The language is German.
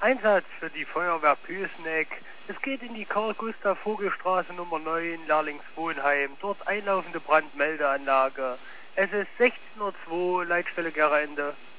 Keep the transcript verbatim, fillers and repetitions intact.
Einsatz für die Feuerwehr Püßneck. Es geht in die Karl-Gustav-Vogel-Straße Nummer neun, Lerlingswohnheim. Dort einlaufende Brandmeldeanlage. Es ist sechzehn Uhr zwei, Leitstelle Gera Ende.